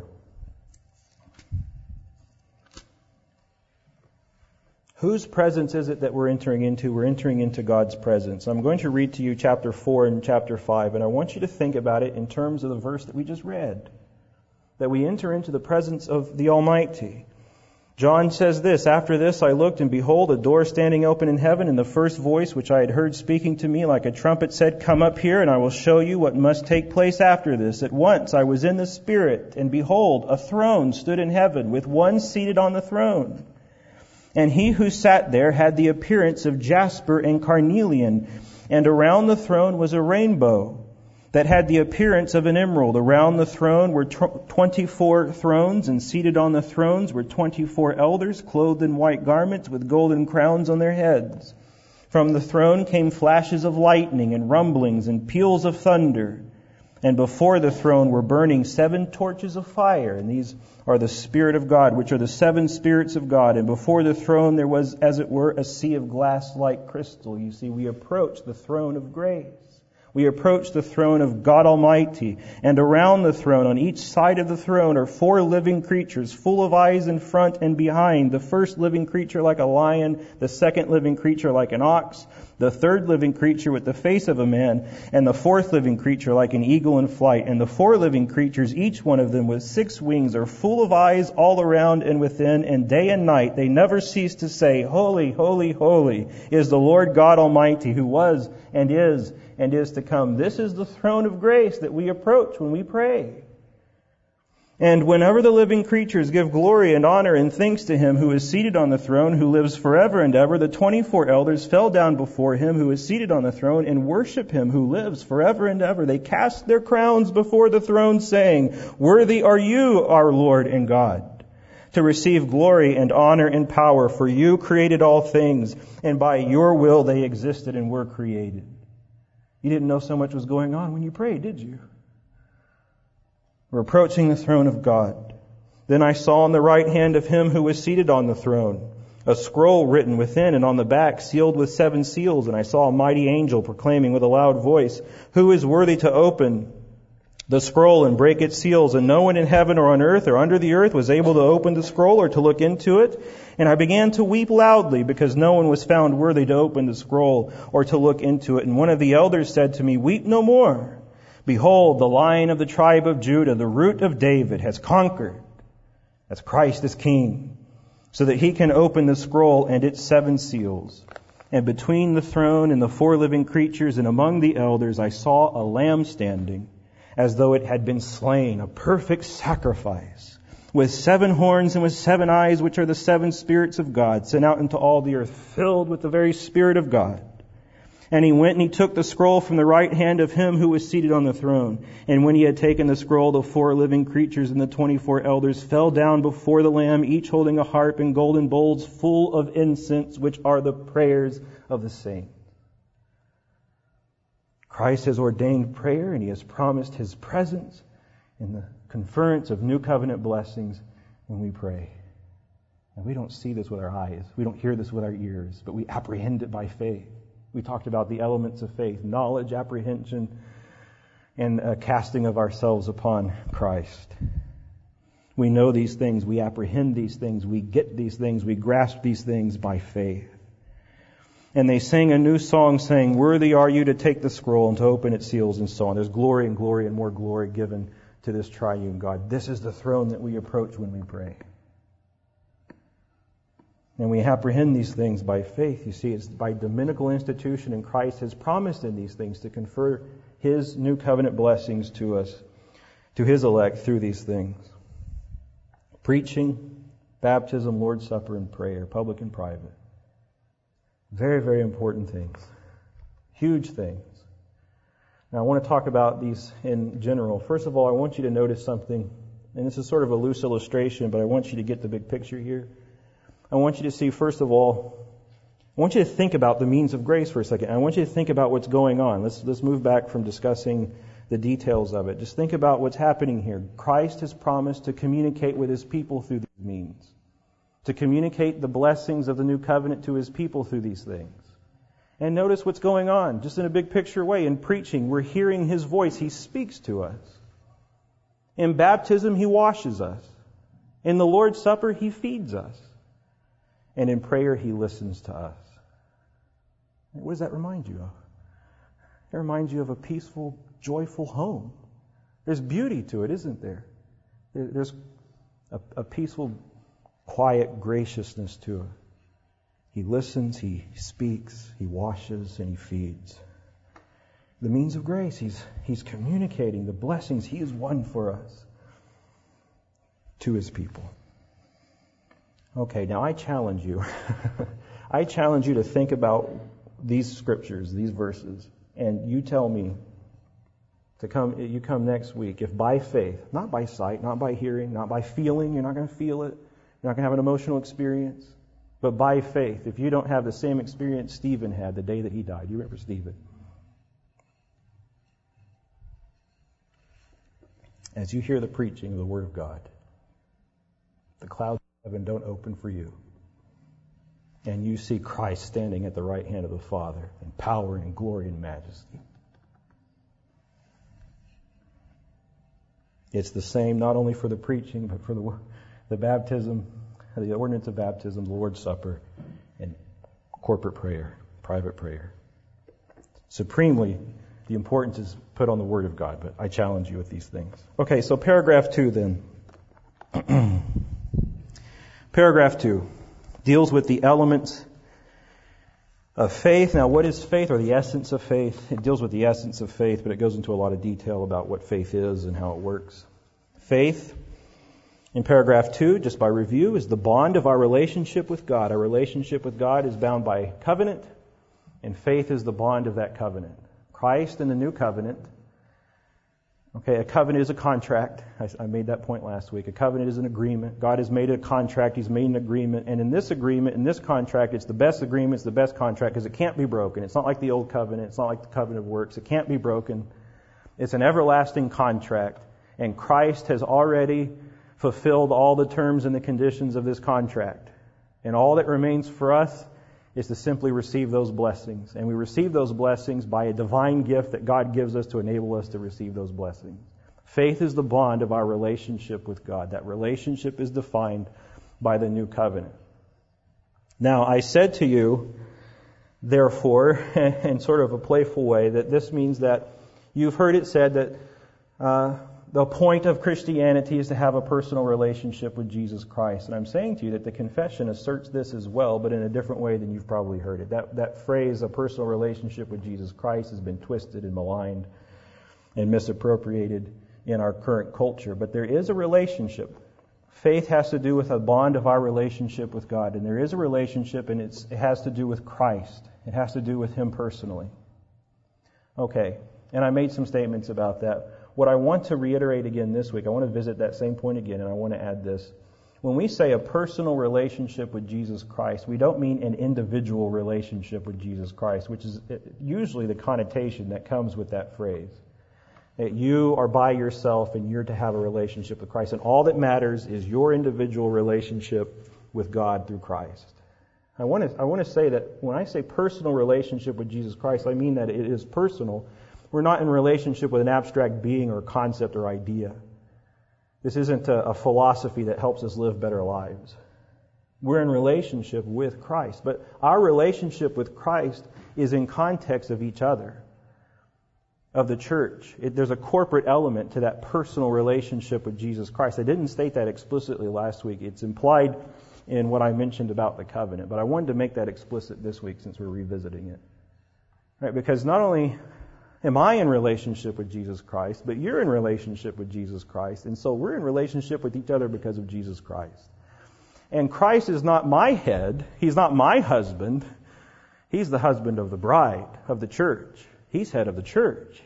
Whose presence is it that we're entering into? We're entering into God's presence. I'm going to read to you chapter four and chapter five, and I want you to think about it in terms of the verse that we just read. That we enter into the presence of the Almighty. John says this, After this I looked, and behold, a door standing open in heaven, and the first voice which I had heard speaking to me like a trumpet said, Come up here, and I will show you what must take place after this. At once I was in the Spirit, and behold, a throne stood in heaven, with one seated on the throne. And he who sat there had the appearance of jasper and carnelian, and around the throne was a rainbow that had the appearance of an emerald. Around the throne were twenty-four thrones, and seated on the thrones were twenty-four elders, clothed in white garments with golden crowns on their heads. From the throne came flashes of lightning and rumblings and peals of thunder. And before the throne were burning seven torches of fire, and these are the Spirit of God, which are the seven spirits of God. And before the throne there was, as it were, a sea of glass like crystal. You see, we approach the throne of grace. We approach the throne of God Almighty. And around the throne, on each side of the throne, are four living creatures, full of eyes in front and behind. The first living creature like a lion, the second living creature like an ox, the third living creature with the face of a man, and the fourth living creature like an eagle in flight. And the four living creatures, each one of them with six wings, are full of eyes all around and within, and day and night they never cease to say, Holy, holy, holy is the Lord God Almighty, who was and is and is to come. This is the throne of grace that we approach when we pray. And whenever the living creatures give glory and honor and thanks to Him who is seated on the throne, who lives forever and ever, the twenty-four elders fell down before Him who is seated on the throne and worship Him who lives forever and ever. They cast their crowns before the throne, saying, Worthy are you, our Lord and God, to receive glory and honor and power, for you created all things, and by your will they existed and were created. You didn't know so much was going on when you prayed, did you? We're approaching the throne of God. Then I saw on the right hand of Him who was seated on the throne a scroll written within and on the back, sealed with seven seals. And I saw a mighty angel proclaiming with a loud voice, Who is worthy to open the scroll and break its seals? And no one in heaven or on earth or under the earth was able to open the scroll or to look into it. And I began to weep loudly, because no one was found worthy to open the scroll or to look into it. And one of the elders said to me, Weep no more. Behold, the Lion of the tribe of Judah, the Root of David, has conquered, as Christ is King, so that He can open the scroll and its seven seals. And between the throne and the four living creatures and among the elders I saw a lamb standing, as though it had been slain, a perfect sacrifice, with seven horns and with seven eyes, which are the seven spirits of God, sent out into all the earth, filled with the very Spirit of God. And He went and He took the scroll from the right hand of Him who was seated on the throne. And when He had taken the scroll, the four living creatures and the twenty-four elders fell down before the Lamb, each holding a harp and golden bowls full of incense, which are the prayers of the saints. Christ has ordained prayer, and He has promised His presence in the conference of new covenant blessings when we pray. And we don't see this with our eyes. We don't hear this with our ears, but we apprehend it by faith. We talked about the elements of faith: knowledge, apprehension, and a casting of ourselves upon Christ. We know these things, we apprehend these things, we get these things, we grasp these things by faith. And they sang a new song saying, Worthy are you to take the scroll and to open its seals, and so on. There's glory and glory and more glory given to this triune God. This is the throne that we approach when we pray. And we apprehend these things by faith. You see, it's by dominical institution, and Christ has promised in these things to confer His new covenant blessings to us, to His elect through these things. Preaching, baptism, Lord's Supper, and prayer, public and private. Very, very important things. Huge things. Now I want to talk about these in general. First of all, I want you to notice something, and this is sort of a loose illustration, but I want you to get the big picture here. I want you to see, first of all, I want you to think about the means of grace for a second. I want you to think about what's going on. Let's, let's move back from discussing the details of it. Just think about what's happening here. Christ has promised to communicate with His people through these means, to communicate the blessings of the new covenant to His people through these things. And notice what's going on, just in a big picture way. In preaching, we're hearing His voice. He speaks to us. In baptism, He washes us. In the Lord's Supper, He feeds us. And in prayer, He listens to us. What does that remind you of? It reminds you of a peaceful, joyful home. There's beauty to it, isn't there? There's a, a peaceful, quiet graciousness to it. He listens, He speaks, He washes, and He feeds. The means of grace, He's, he's communicating the blessings He has won for us to His people. Okay, now I challenge you. I challenge you to think about these scriptures, these verses, and you tell me to come. You come next week if by faith, not by sight, not by hearing, not by feeling. You're not going to feel it. You're not going to have an emotional experience, but by faith. If you don't have the same experience Stephen had the day that he died, you remember Stephen? As you hear the preaching of the Word of God, the clouds of heaven don't open for you. And you see Christ standing at the right hand of the Father in power and glory and majesty. It's the same not only for the preaching, but for the, the baptism, the ordinance of baptism, the Lord's Supper, and corporate prayer, private prayer. Supremely, the importance is put on the Word of God, but I challenge you with these things. Okay, so paragraph two then. Paragraph two deals with the elements of faith. Now, what is faith, or the essence of faith? It deals with the essence of faith, but it goes into a lot of detail about what faith is and how it works. Faith, in paragraph two, just by review, is the bond of our relationship with God. Our relationship with God is bound by covenant, and faith is the bond of that covenant. Christ in the new covenant. Okay, a covenant is a contract. I, I made that point last week. A covenant is an agreement. God has made a contract. He's made an agreement. And in this agreement, in this contract, it's the best agreement, it's the best contract because it can't be broken. It's not like the old covenant. It's not like the covenant of works. It can't be broken. It's an everlasting contract. And Christ has already fulfilled all the terms and the conditions of this contract. And all that remains for us is to simply receive those blessings. And we receive those blessings by a divine gift that God gives us to enable us to receive those blessings. Faith is the bond of our relationship with God. That relationship is defined by the new covenant. Now, I said to you, therefore, in sort of a playful way, that this means that you've heard it said that uh, the point of Christianity is to have a personal relationship with Jesus Christ. And I'm saying to you that the confession asserts this as well, but in a different way than you've probably heard it. That, that phrase, a personal relationship with Jesus Christ, has been twisted and maligned and misappropriated in our current culture. But there is a relationship. Faith has to do with a bond of our relationship with God. And there is a relationship, and it's, it has to do with Christ. It has to do with Him personally. Okay, and I made some statements about that. What I want to reiterate again this week, I want to visit that same point again, and I want to add this. When we say a personal relationship with Jesus Christ, we don't mean an individual relationship with Jesus Christ, which is usually the connotation that comes with that phrase. That you are by yourself and you're to have a relationship with Christ. And all that matters is your individual relationship with God through Christ. I want to, I want to say that when I say personal relationship with Jesus Christ, I mean that it is personal. We're not in relationship with an abstract being or concept or idea. This isn't a, a philosophy that helps us live better lives. We're in relationship with Christ. But our relationship with Christ is in context of each other, of the church. It, there's a corporate element to that personal relationship with Jesus Christ. I didn't state that explicitly last week. It's implied in what I mentioned about the covenant. But I wanted to make that explicit this week since we're revisiting it. Right? Because not only am I in relationship with Jesus Christ, but you're in relationship with Jesus Christ. And so we're in relationship with each other because of Jesus Christ. And Christ is not my head. He's not my husband. He's the husband of the bride, of the church. He's head of the church.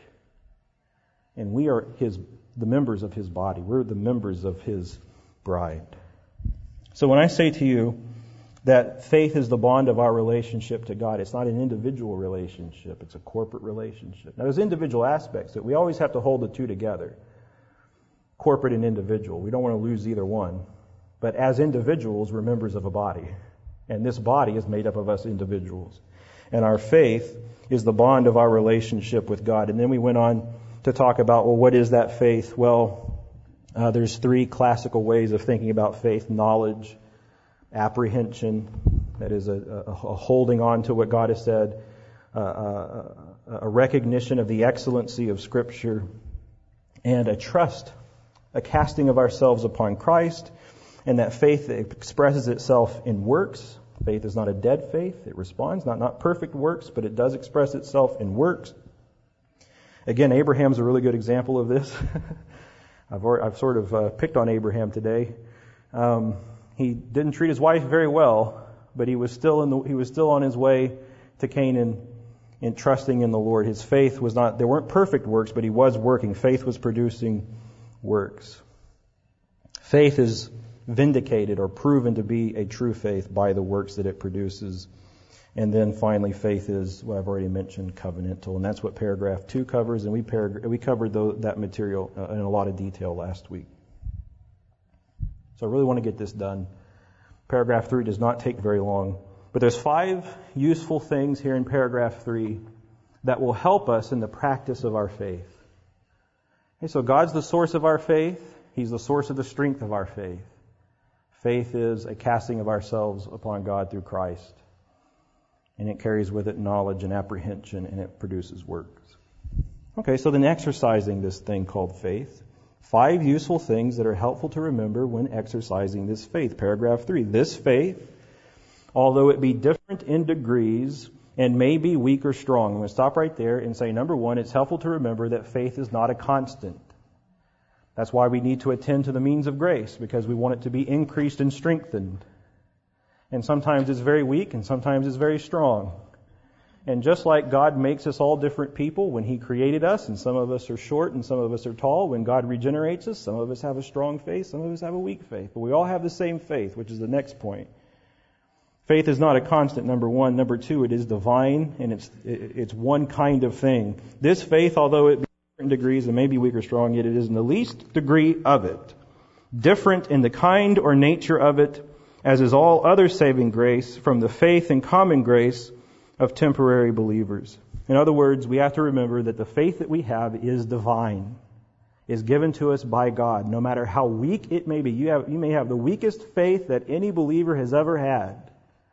And we are his, the members of his body. We're the members of his bride. So when I say to you that faith is the bond of our relationship to God, it's not an individual relationship. It's a corporate relationship. Now, there's individual aspects that we always have to hold the two together. Corporate and individual. We don't want to lose either one. But as individuals, we're members of a body. And this body is made up of us individuals. And our faith is the bond of our relationship with God. And then we went on to talk about, well, what is that faith? Well, uh, there's three classical ways of thinking about faith. Knowledge, apprehension, that is a, a, a holding on to what God has said, uh, a, a recognition of the excellency of Scripture, and a trust, a casting of ourselves upon Christ, and that faith expresses itself in works. Faith is not a dead faith. It responds, not, not perfect works, but it does express itself in works. Again, Abraham's a really good example of this. I've, already, I've sort of uh, picked on Abraham today. Um, he didn't treat his wife very well, but he was still in the, he was still on his way to Canaan in trusting in the Lord. His faith was not, there weren't perfect works, but he was working. Faith was producing works. Faith is vindicated or proven to be a true faith by the works that it produces. And then finally, faith is what I've already mentioned, covenantal. And that's what paragraph two covers. And we parag- we covered the, that material uh, in a lot of detail last week. So I really want to get this done. Paragraph three does not take very long. But there's five useful things here in paragraph three that will help us in the practice of our faith. Okay, so God's the source of our faith. He's the source of the strength of our faith. Faith is a casting of ourselves upon God through Christ. And it carries with it knowledge and apprehension, and it produces works. Okay, so then exercising this thing called faith. Five useful things that are helpful to remember when exercising this faith. Paragraph three. This faith, although it be different in degrees and may be weak or strong. I'm going to stop right there and say, number one, it's helpful to remember that faith is not a constant. That's why we need to attend to the means of grace, because we want it to be increased and strengthened. And sometimes it's very weak, and sometimes it's very strong. And just like God makes us all different people when He created us, and some of us are short and some of us are tall, when God regenerates us, some of us have a strong faith, some of us have a weak faith. But we all have the same faith, which is the next point. Faith is not a constant, number one. Number two, it is divine, and it's it's one kind of thing. This faith, although it be different degrees and may be weak or strong, yet it is in the least degree of it. Different in the kind or nature of it, as is all other saving grace from the faith and common grace of temporary believers. In other words, we have to remember that the faith that we have is divine, is given to us by God, no matter how weak it may be. You have, you may have the weakest faith that any believer has ever had.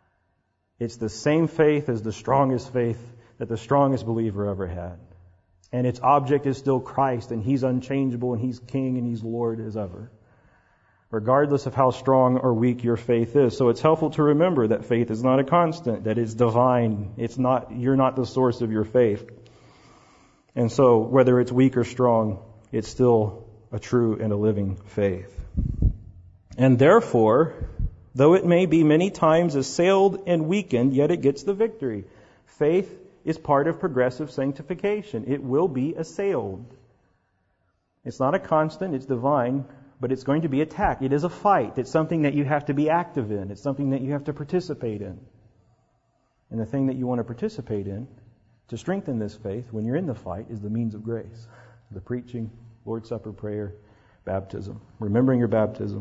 It's the same faith as the strongest faith that the strongest believer ever had. And its object is still Christ, and He's unchangeable, and He's King, and He's Lord as ever, regardless of how strong or weak your faith is. So it's helpful to remember that faith is not a constant, that it's divine. It's not, you're not the source of your faith. And so whether it's weak or strong, it's still a true and a living faith. And therefore, though it may be many times assailed and weakened, yet it gets the victory. Faith is part of progressive sanctification. It will be assailed. It's not a constant, it's divine, but it's going to be attacked. It is a fight. It's something that you have to be active in. It's something that you have to participate in. And the thing that you want to participate in to strengthen this faith when you're in the fight is the means of grace. The preaching, Lord's Supper, prayer, baptism, remembering your baptism,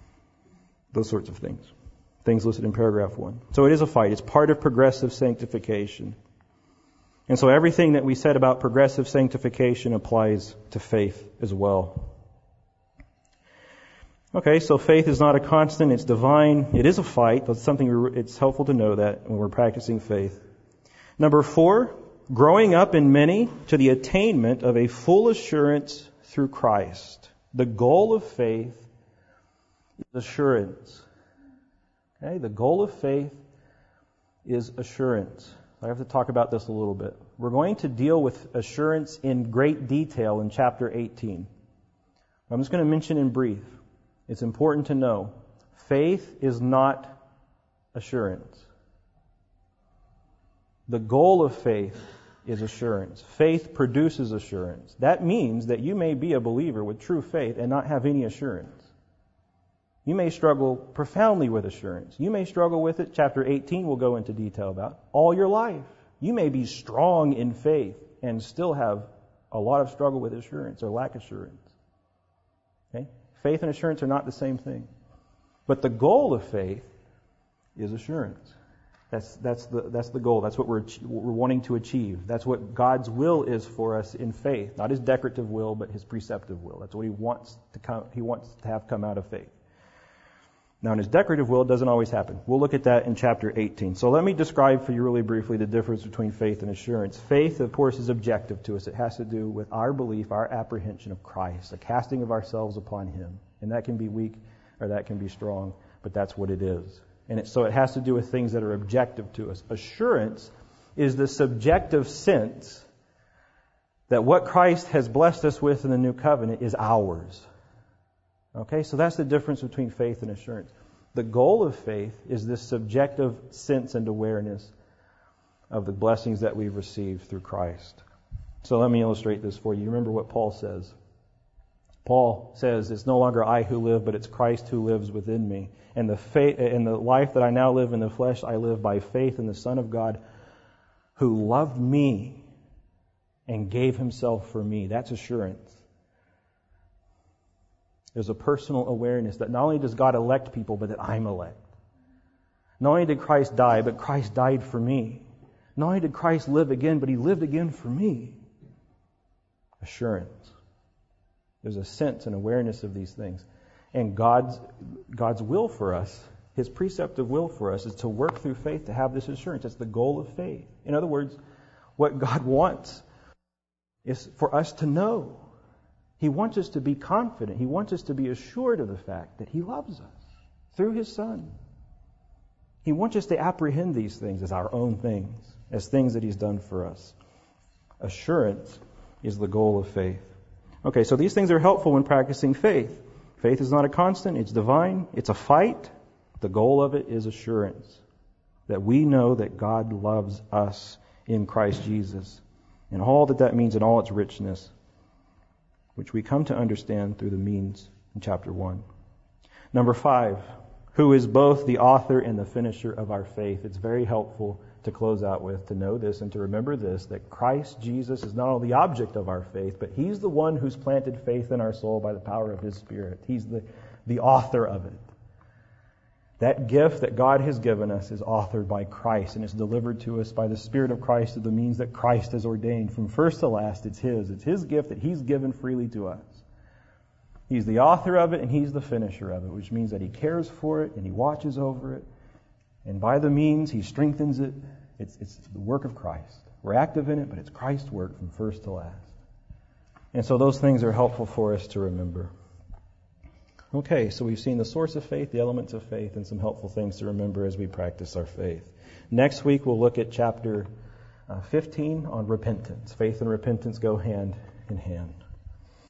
those sorts of things. Things listed in paragraph one. So it is a fight. It's part of progressive sanctification. And so everything that we said about progressive sanctification applies to faith as well. Okay, so faith is not a constant, it's divine. It is a fight, but it's something, it's helpful to know that when we're practicing faith. Number four, growing up in many to the attainment of a full assurance through Christ. The goal of faith is assurance. Okay? The goal of faith is assurance. I have to talk about this a little bit. We're going to deal with assurance in great detail in chapter eighteen. I'm just going to mention in brief. It's important to know faith is not assurance. The goal of faith is assurance. Faith produces assurance. That means that you may be a believer with true faith and not have any assurance. You may struggle profoundly with assurance. You may struggle with it, chapter eighteen we'll go into detail about, all your life. You may be strong in faith and still have a lot of struggle with assurance or lack assurance. Okay? Faith and assurance are not the same thing. But the goal of faith is assurance. That's that's the that's the goal. That's what we're what we're wanting to achieve. That's what God's will is for us in faith, not His decorative will, but His preceptive will. That's what He wants to come. He wants to have come out of faith. Now, in His decorative will, it doesn't always happen. We'll look at that in chapter eighteen. So let me describe for you really briefly the difference between faith and assurance. Faith, of course, is objective to us. It has to do with our belief, our apprehension of Christ, a casting of ourselves upon Him. And that can be weak or that can be strong, but that's what it is. And it, so it has to do with things that are objective to us. Assurance is the subjective sense that what Christ has blessed us with in the new covenant is ours. Okay, so that's the difference between faith and assurance. The goal of faith is this subjective sense and awareness of the blessings that we've received through Christ. So let me illustrate this for you. Remember what Paul says. Paul says, it's no longer I who live, but it's Christ who lives within me. And the faith, and the life that I now live in the flesh, I live by faith in the Son of God who loved me and gave Himself for me. That's assurance. There's a personal awareness that not only does God elect people, but that I'm elect. Not only did Christ die, but Christ died for me. Not only did Christ live again, but He lived again for me. Assurance. There's a sense and awareness of these things. And God's God's will for us, His preceptive will for us, is to work through faith to have this assurance. It's the goal of faith. In other words, what God wants is for us to know. He wants us to be confident. He wants us to be assured of the fact that He loves us through His Son. He wants us to apprehend these things as our own things, as things that He's done for us. Assurance is the goal of faith. Okay, so these things are helpful when practicing faith. Faith is not a constant. It's divine. It's a fight. The goal of it is assurance, that we know that God loves us in Christ Jesus, and all that that means in all its richness, which we come to understand through the means in chapter one. Number five, who is both the author and the finisher of our faith. It's very helpful to close out with, to know this and to remember this, that Christ Jesus is not only the object of our faith, but He's the one who's planted faith in our soul by the power of His Spirit. He's the, the author of it. That gift that God has given us is authored by Christ, and it's delivered to us by the Spirit of Christ through the means that Christ has ordained. From first to last, it's His. It's His gift that He's given freely to us. He's the author of it, and He's the finisher of it, which means that He cares for it, and He watches over it. And by the means, He strengthens it. It's, it's the work of Christ. We're active in it, but it's Christ's work from first to last. And so those things are helpful for us to remember. Okay, so we've seen the source of faith, the elements of faith, and some helpful things to remember as we practice our faith. Next week, we'll look at chapter uh, fifteen on repentance. Faith and repentance go hand in hand.